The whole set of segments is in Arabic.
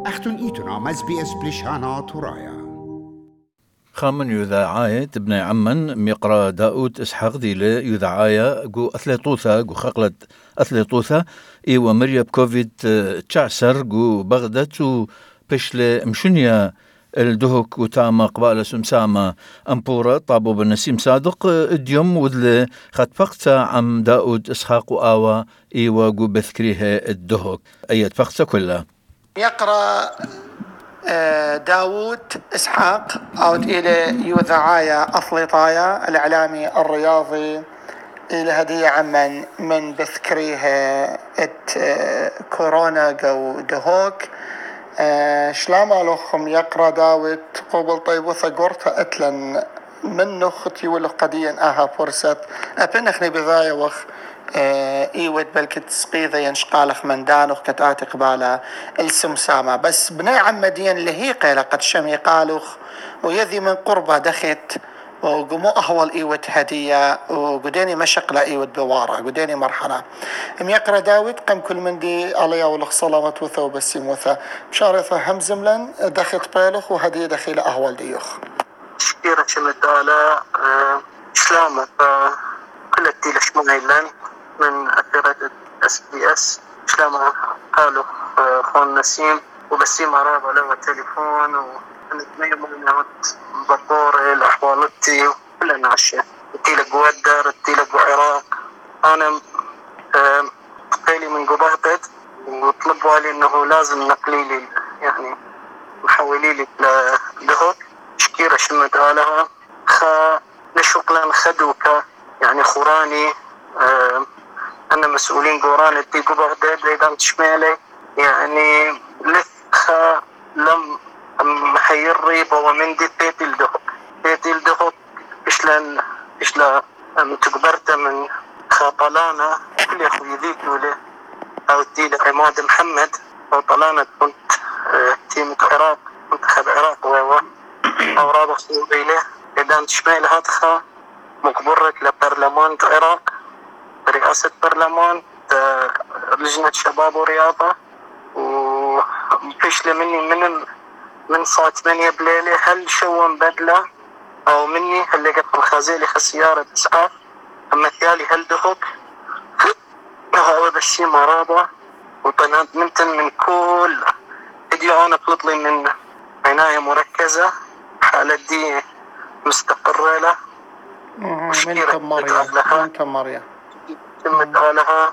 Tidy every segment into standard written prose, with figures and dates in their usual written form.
أختن إيتنا مز بي اس بلشانا ترايا خامن يذاعاية ابن عمن ميقرا داود إسحاق ديلة يذاعاية جو أثليطوثا جو خقلت أثليطوثا إيوا مريب كوفيد تشعسر جو بغدت و بشل مشنيا الدهك وتاما قبالة سمسامة أمبورة طابو بالنسيم صادق اليوم وذل خد فقطة عم داود إسحاق وآوا إيوا جو بذكريها الدهك أيات فقطة كلها يقرأ داود إسحاق أود إلى يوذعايا أفليطايا الإعلامي الرياضي إلى هدية عمن من بذكريها كورونا جو دهوك شلام لخم يقرأ داود قبل طيبوثة قرطة أتلن من نختي ولو قديا أها فرصة أبنخني بذايا وخ ايود بلكت تسقيذة ينشقالخ من دانوخ كتاتي قبالة السمسامة بس بناء عمديا اللي هي قيلة قد شمي قالوخ ويذي من قربة دخت وقمو أهول إيود هدية وقديني مشقلة إيود بوارة قديني مرحلة يقرأ داود قم كل من دي عليا ولخ صلامة وثا وبسيم وثا مشارثة همزملن دخت بيلخ وهدية دخيلة أهول ديوخ شكيرة شمت على إسلامة كل التيلة شمعيلان من أثيرات SBS إسلامة قالوا خون نسيم وبسيم عراب على التليفون ونتمية مهمات بطور الأحوال التي كلنا عشان التيلة قوادر التيلة قو أنا قيلي من قبغدد وطلبوا علي أنه لازم نقليلي يعني محولي لي لهوك شكيرة شمت عليها نشوقلان خدوكا يعني خوراني أنا مسؤولين قوران التيقو بغداد ليدان تشمالي يعني لثخا لم محير ريبا ومن دي بيتي الدهوك إشلا تقبرت من خاطلانا كل أخوي ذيك له أو التيلة عماد محمد أو طلانا كنت تيم العراق منتخب العراق أو رابط سوريله ليدان تشمال هاتخا مقبرة لبرلمان العراق رئاسة برلمان لجنة شباب ورياضة وفيش مني من ساعة 8 بليلة هل شو بدلة أو مني هل لقيت الخازيلي خسيارة إسعاف أما ثيالي هل دهوك هو بشي مرابة وطنات من كل فيديو أنا بلطلي من عناية مركزة حالة دي مستقرة له من تماريا تمت عليها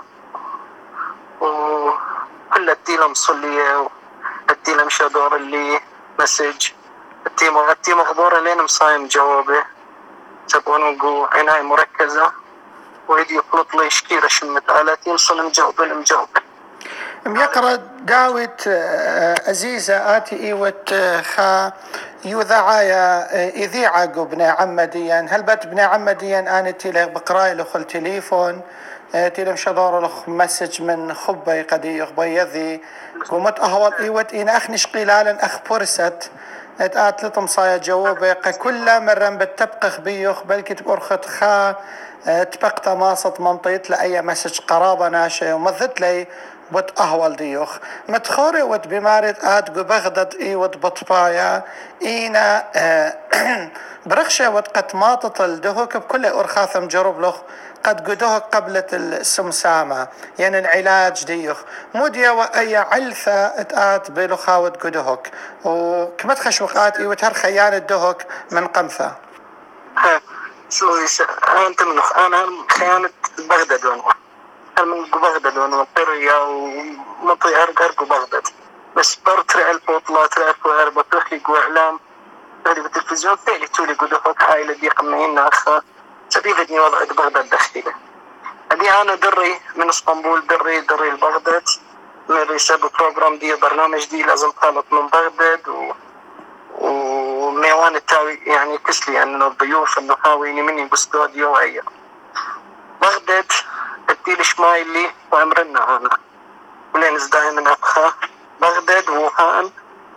وكل التيلة مصلية التيلة مش دور اللي مسج التيمة أخبار لين مصايم جوابه تبغون نقول عناية مركزة ويدي يطلط لي شكيرة شمت على تيمصل المجاوب يقرأ داود أزيزة آتي إيوت خا يوذعايا إذيعة بنا عمديا هل بات بنا عمديا أنا تيلي بقراي لخل تليفون تيلي مشدار لخ مسج من خبي قدي يخبي يذي قمت أهول إيوت إن أخنش قلالا أخ برست اتقات لطمصايا جوابك كل مرة بتبقخ بيخ بلكي تبرخت خا تبقت ماسط منطيت لأي مسج قرابة ناشة ومذت لي بوت أهول ديوخ متخوري وت بمارد آد بغدد إي وت بطبايا إينا برخشة وت قد ماطط الدهوك بكل أرخاثم جرب لخ قد قدوه قبلة السمسامة يعني العلاج ديوخ موديا وأي علثة اتآت بلخاوت قدوهك وكما تخش وقات إي وتهر خيان الدهوك من قمثة أنت من أنا خيانة بغداد من بغداد وانا قرية ومطي أرقى بغداد بس برترع البوطلة ترعف وعربة وإعلام هذه بالتلفزيون فعلي تولي قدوهك عائلة دي قمعين أخا سبيفتني وضع بغداد داخلية هذه أنا دري من اسطنبول دري البغداد من ريساب بروجرام دي برنامج دي لازم طالب من بغداد وميوان التاوي يعني كسلي أنه الضيوف أنه هاويني مني باستوديو أي بغداد التيل شمايلي وعمرنا أنا ولين دائما أبخى بغداد ووهان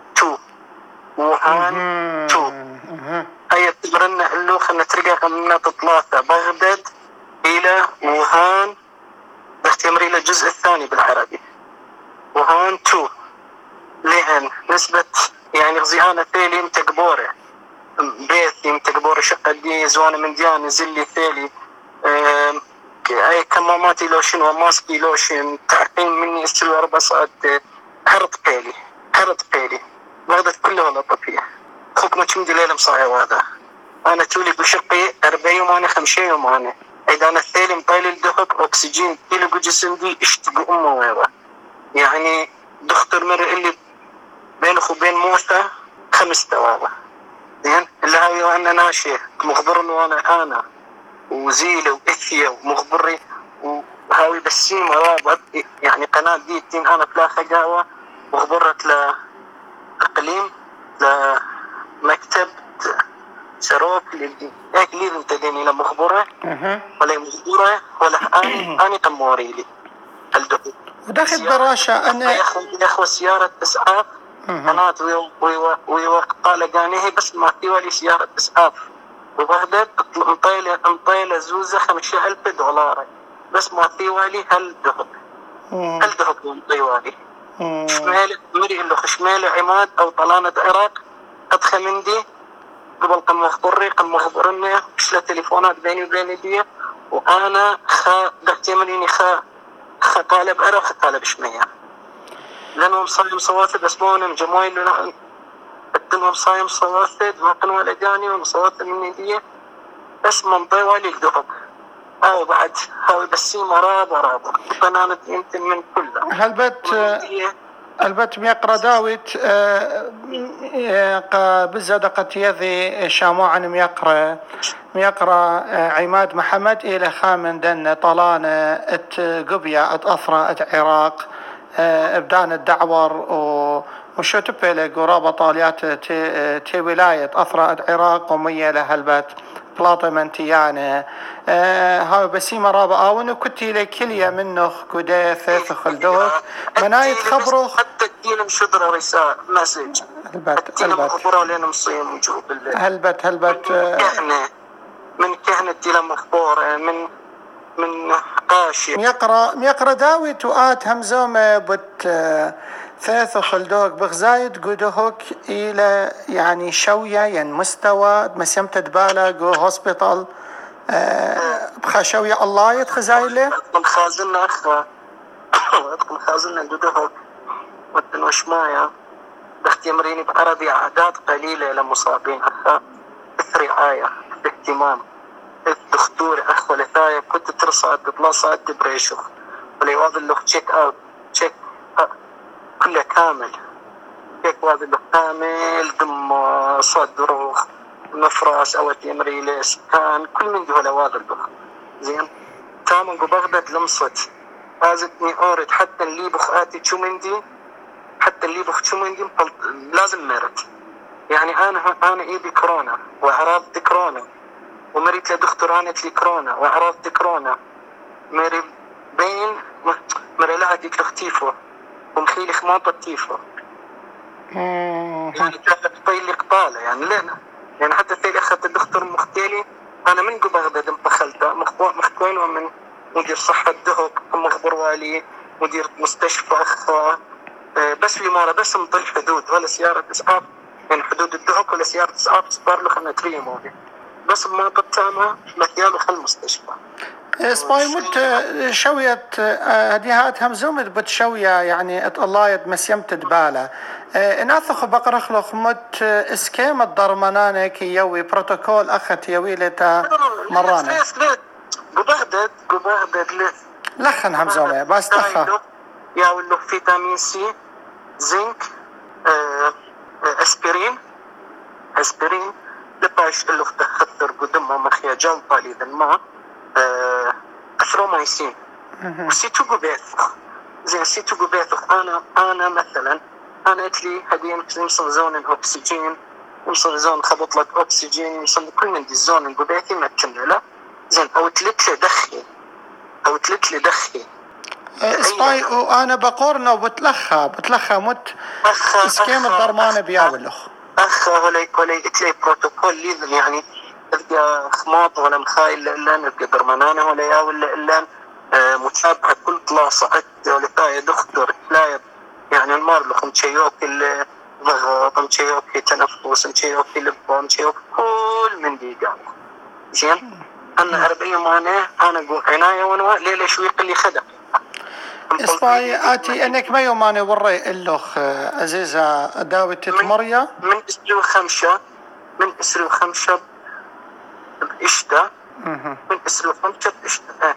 2 هيا تمرنا اللو خلنا ترجع من ثلاثة بغداد إلى ووهان بختمر إلى الجزء الثاني بالعربي ووهان 2 لين نسبة يعني غزيانة ثيلي متكبورة بيتي متكبورة شقة دي زوانة من ديان زلي ثيلي أي كماماتي لوشن وماسكي لوشن تعقيم مني استلو 4 ساعات هرط قيلي بغداد كلها غلطة فيها خوك ما تشمدي ليلة مصايا هذا أنا تولي بشقي 40 يوم أنا 5 يوم أنا إذا أنا الثيلي مطيل الدهك أكسجين تيلي بجسم دي اشتقوا أمه ويضا يعني دكتور مرة اللي بينه وبين موسى 5 توابع زين اللي هاي وأنا ناشئ مخبرني وأنا وزيلة وإثية ومخبري وهاوي بسيمة رابط يعني قناة دي تين أنا فلا خجاوة مخبرت لأقليم لمكتب شروق هيك لي انتديني لا مخبرة ولا مخبرة ولا أني قموري لي الدخول وداخل دراشة أنا يا أخو سيارة إسعاف قناة ويوقع لقانيه بس ما في ولا سيارة إسعاف وبغداد مطيلة زوزة 50,000 دولار بس ما في والي هالدهب مطيوالي شمال مري له خشمال عماد أو طلانة عراق أدخل من دي قبل قم مخبرني شلا تليفونات بيني وبين دي وأنا دختي منيني قالب عراق قالب شمية لأنهم صايم صواتد أسمونا جمايل قدمهم صايم صواتد وقنوا لجاني ومصواتد مني دي بس منطيوالي الدهب أو بعد هاوي بسيمة رابع قنانة يمكن من كلها البت ميقرا داويت بالزدقة يذي شاموعا ميقرا عماد محمد إلى خامن دن طلانة قبية أثرى عراق ابدان الدعور وشو تبالي قرابة طاليات تي ولاية أثرى عراق ومية لهالبت بلاطة منتيانة هاي بسيمة رابعة وانو كنتي لي كلية منه كداثة خلدوك منايت خبرو حتى الدين مشدرة رسالة مسج الدين مخبرة لنا مصيم وجوب هلبت من كهنة الدين مخبرة من قاشي ميقرا داوي تؤات همزومة بت ثلاثة خلدوك بغزايد قدوهوك إلى يعني شوية يعني مستوى مسيمة دبالة جو هوسبيتال بخشوية الله يتخزايل له خازلنا أدخل خازلنا قدوهوك وتنوش مايا بختي مريني بعربي أعداد قليلة لمصابين أخا رعاية باهتمام الدكتور أخ ولثاية كنت ترصد تتلاصد دبريشو ولي واضح له تشيك أوت كله كامل هيك واضح له كامل دم صدر مفرش أو تمريل سكان كل من دول واضح له زين تامن بغداد لمصت ازتني اورد حتى اللي بخاتي شو مندي حتى اللي بخ شو مندي لازم مرت يعني انا ايدي كورونا واعراض كورونا ومريت لدكتور انا لي كورونا واعراض كورونا مري بين مري لها ديك اختيفو ومخيلي خماطة تيفو يعني كانت طيلي قبالة يعني لنا يعني حتى ثاني اخذت الدكتور مختالي انا من بغداد انتخلته مختوين ومن مدير صحة دهب مخبر والي مدير مستشفى أخا بس في مرة بس مطل حدود ولا سيارة إسعاف يعني حدود الدهب ولا سيارة إسعاف صار له 5 مودي بس ما بتسامة مثياله خل مستشفى سباي مت شوية هديهات همزومت بتشوية يعني الله يد مسيمت دبالة ناثخ بقرخلخ مت اسكيم الضرمانانة كي يوي بروتوكول أخت يوي لتا مرانة ببغداد لخن همزومة بس تخا ياول له فيتامين سي زنك اسبرين لباش له تخطر قدمه مخيا جلطة لذا ما أثرومايسين وسيتو قبيثخ زين سيتو قبيثخ أنا مثلا أنا أتلي هدين يمصن زون الأكسجين يمصن زون خبط لك أكسجين يمصن كل من دي الزون القبيثي ما تكمله زين أو تلت لي دخي سباي وأنا بقورنا وبتلخى مت اسكيم الضرمانة بياولخ أخ ولا إتلي بروتوكول ليذن يعني تلقى خماط ولا مخايل إلا نلقى درمانانة ولا ياول إلا متابعة كل طلاسة ولا تاية دكتور تلاية يعني المارلخ مشيوك الضغط، مشيوك تنفس، مشيوك لبه، مشيوك كل من دي قام. زين أنا 40 مانع أنا أقول عناية ونواء ليلة شوي قلي خدم إسباي آتي أنك ما يوماني وري اللخ عزيزة داوت مريا من إسرو خمشة بإشتا من إسرو خمشة بإشتا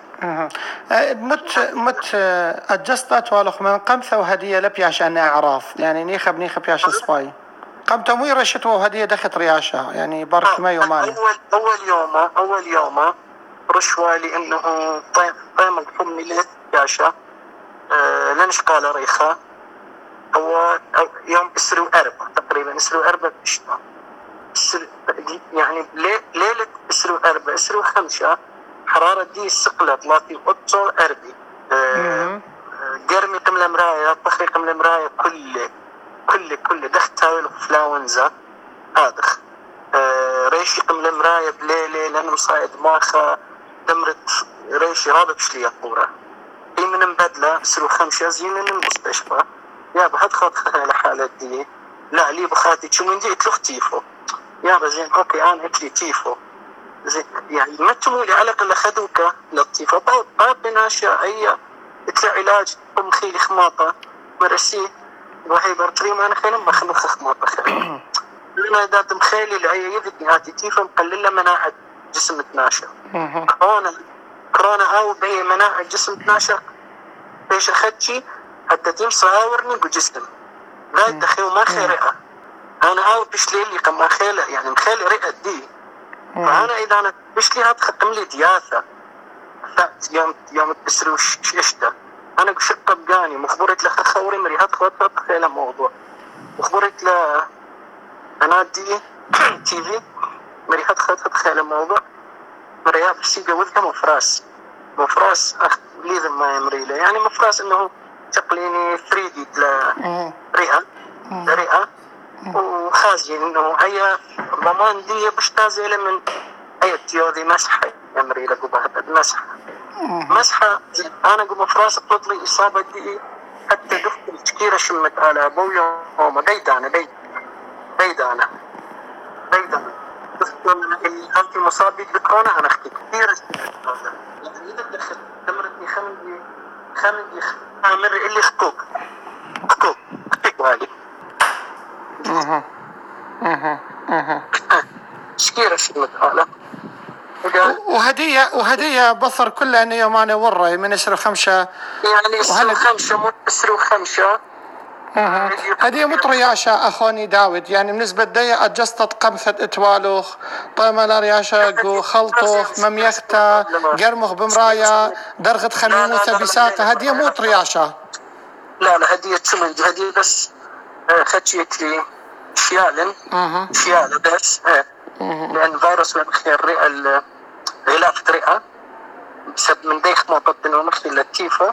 مت أجستات والخ من قمثة وهدية لبياش أنا أعراف يعني نيخب ياش إسباي قم تموير رشت وهدية دخت رياشة يعني بارك ما يوماني أول يوم رشوالي إنه طيم الحمي ليه ياشا لنش قال ريخة هو يوم إسرو أربع تقريبا إسرو أربع بإشتا يعني ليلة إسرو أربع إسرو خمسة حرارة دي السقلة طلاتي قطو أربي قرمي قمل مراية طخري قمل مراية كل دخت هاي الفلاونزا هادخ ريشي قمل مراية بليلة لأنه مصايد ماخا دمرت ريشي رابط شلية قورة هي من مبدلة إسرو خمسة زين من المستشفى يا بحد خاطخ لحالة دي لا لي بخاتي شو من دي اتلوخ تيفو يا زين اوكي انا اتلي تيفو زين يعني ما تمولي على الاقل خذوك للطيفه طاب بناشا اي اتلي علاج مخيلي خماطه مرسي وهي برتري ما انا خيل ما خلوخ خماطه خيل لنا اذا مخيلي العيا يذكي هاتي تيفو مقلله مناعه جسم تناشا كورونا او بي مناعه جسم تناشا ايش اخذتي حتى تيم صاورني بجسم لا تخيو ما خيرئه انا هاو بشلي اللي قم خيله يعني مخيل رئه دي فانا اذا انا بشلي هاد ختم لي دياثه يوم تسرو ششته انا شقه بقاني مخبرت له خوري مري هاد خوات خيله موضوع مخبرت له انا دي تي في مري هاد خوات خيله موضوع مريا بسي جوزها مفراس لي ما يمري له يعني مفراس انه تقليني 3 دي رئه وخازين انه هي ضمان دي بشتازي من اي تيوذي مسحه يمري لك بهذا مسحه انا قم فراس بتطلي اصابه دي حتى دفت التكيره شمت على ابويا وما بيدانا دفت المصابي بكورونا انا اختي كثير يعني اذا دخلت دمرتني خمدي امر اللي خطوك هذه شكيرة شمت على وهدية بصر كلها انه يوماني وري من اسرو خمسة يعني اسرو خمسة هدية مطرياشة اخوني داود يعني بالنسبة لدي اجستت قمثة اتوالوخ طيمة رياشة جو خلطوخ مميختا قرمخ بمرايا درغة خميموثة بساقة هدية مطرياشة لا هدية تمنج هدية بس خدشيت لي شيالة بس لأن فيروس مخي الرئة غلاف رئة بسبب من ديخ ما بطن ومخي للتيفة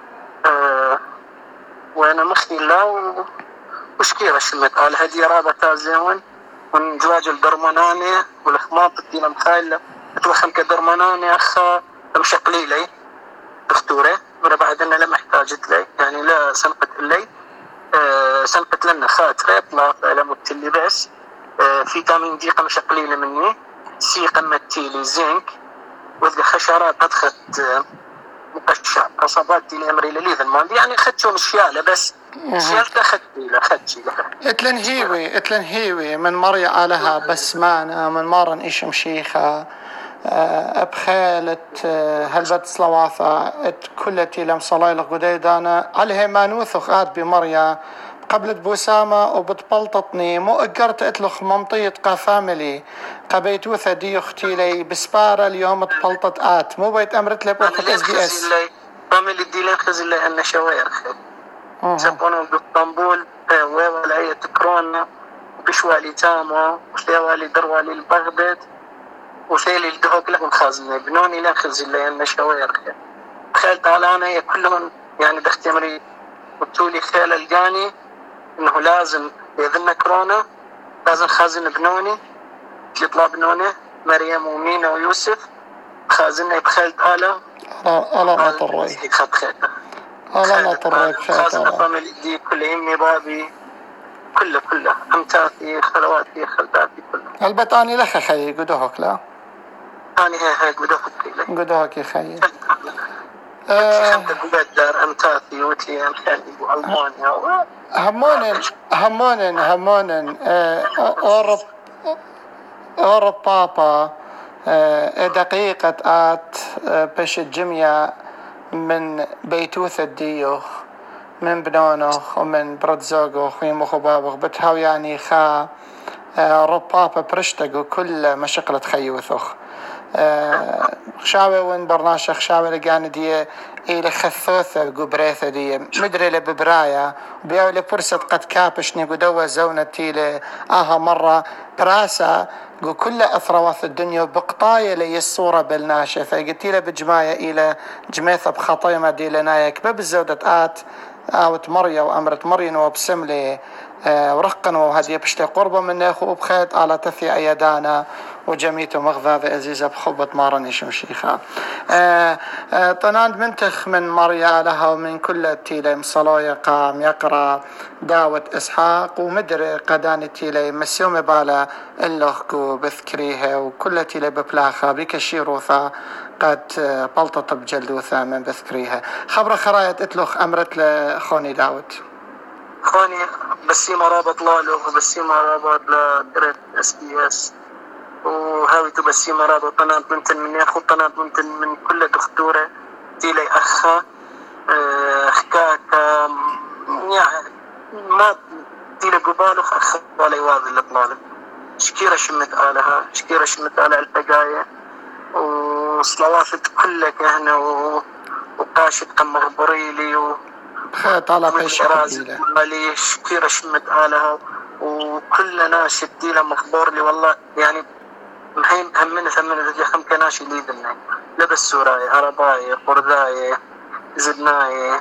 وأنا مخي لا وشكيرة شمت على هدية رابة تازيون من جواج الدرماناني والخماط الدينا مخايلة أتوخم كدرماناني أخا مشقلي لي دكتورة مرة بعد أنا لا محتاجت لي يعني لا سنقت لي سنقت لنا خاطرة اطلاق على مبتلي بس فيتامين دي قمشة قليلة مني سي قمتي زنك وذي خشرات أدخت مقشع أصابات دي الأمري لليذ الماندي يعني أخدتهم الشيالة بس شيالة أخدتي لها اتلنهيوي من مريا آلها بسمانة من مارن إيش مشيخة أبخالة هلبت صلواثة كلتي لم صلايلة قديدانا عليها ما نوثخ آد بمريا قبل بوسامة وبتبلططني مو أقرت أتلخ ممطية فاميلي قبيت وثا دي أختي لي بسبارة اليوم تبلطط آت مو بيت أمرت لي بوقت اس بي اس فاميلي دي لنخز اللي أنا شوير سبقونوا باسطنبول ووالعية كورونا بشوالي تاما وثيوالي دروالي البغداد وثيلي الدهوك لهم خازنة بنوني لنخز اللي أنا شوير تخيلت على أنا كلهم يعني دختي أمري قلتولي خيال الجاني انه لازم يذن كورونا لازم خازن بنوني يطلع بنوني مريم ومينا ويوسف خازنة بخيلت آلة على مطري الله لا طريق خاصة دي كل يمي بابي كله أمتاتي خلواتي خلداتي كله. البتاني لخ خي قدوهك لا أنا هاي قدوهك يا خي خمسة قدر أمتاتي وتي أمثالي وألمانيا همونن أوروبا دقيقة آت بش الجميع من بيتوث الديو من بنونه ومن بردزوغو خيمو خبابغ بتهاو يعني خا ربابا برشتقو كل مشقلة خيوثوخ شاوي وين برناشخ شاوي لقان دي إلى خثوثة قبريثة دي مدري لببرايا بياو لفرصة قد كابش نيقو دوا زونة تيلي مرة براسة قو كل أثروات الدنيا بقطايا لي الصورة بالناشة فقلت له بجماية إلى جميثة بخطيمة دي لنايك ببزودة آوت مريا وأمرت مريا وبسم لي ورقن وهدي بشتي قربة من أخو بخيت على تثي أيدانا وجميته مغذاذة عزيزة بخبة مارني شمشيخة طنان منتخ من مريا لها ومن كل تيلي مصلايا قام يقرأ داوة إسحاق ومدري قداني تيلي مسيوم بالا اللوخكو بذكريها وكل تيلي ببلاخة بكشيروثا قد بلطة بجلدوثا من بذكريها خبر خرايط اتلوخ أمرت لخوني داود خوني بسيمة رابط لالو وبسيمة رابط لدرت SBS وهاوي بسيمة رابط طنات ممتن من ياخو طنات ممتن من كل دكتورة تيلي أخا حكاكا يعني ما تيلي قبالوخ أخا بالي واضي لطلالب شكيرة شمت آلها شكيرة شمت آلها البقايا وصلوات كلك هنا وقاشد كم مغبريلي خيط على بيشة ماليش كيرا شمت آلها وكل ناس يديلا مخبور لي والله يعني محين همنا ثمنا خم كناش اللي ذنّي لبس سوراي عرباي قرداي زدناي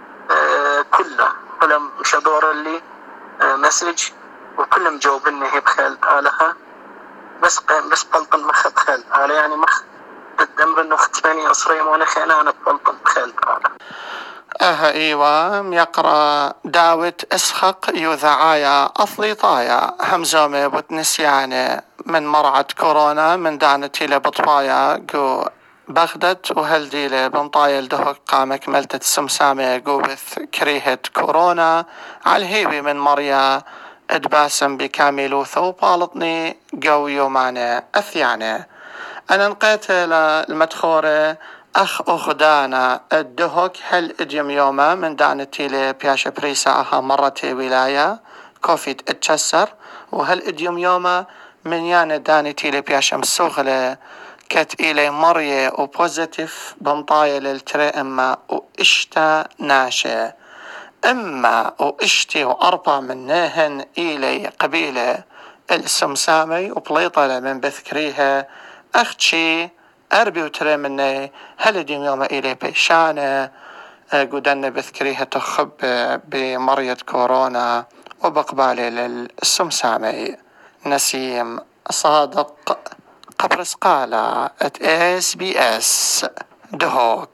كلهم مش دور اللي مسج وكلهم جاوبني هي بخيل آلها بس قلطن مخد خيل آلها يعني مخ الدمر انه ختماني أصري وانا خينا انا بقلطن بخيل آلها ايوه يقرأ داود اسحق يوذعايا اصليطايا همزومي بتنسياني من مرعى كورونا من دانتي لبطبايا قو بغداد وهلدي لبنطايا لدهق قامك ملتة السمسامي قو بث كريهة كورونا عالهيبي من مريا ادباسم بكاملو ثوبالطني قو يوماني اثياني انا نقيت المدخورة أخ أخدانا الدهك هل إديم يوما من دانتي لبياشا بريسا أها مرتي ولاية كوفيد اتشسر وهل إديم يوما من يانا دانتي لبياشا مسوغلة كت إلي مرية وبوزيتيف بنطاية للتري إما وإشتا ناشي إما وإشتي وأربع منهن إلي قبيلة السمسامي وبليطلة من بذكريها أختشي أربي وتري مني هل ديم يوم إلي بيشانة قدن بذكريها تخب بمريض كورونا وبقبالي للسمسامي نسيم صادق قبرص قالة SBS دهوك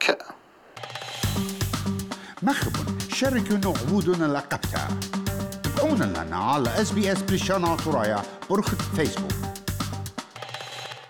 مخبون شاركونا عبودنا لقبتها تابعونا لنا على SBS بلشانة ورايا برخة فيسبوك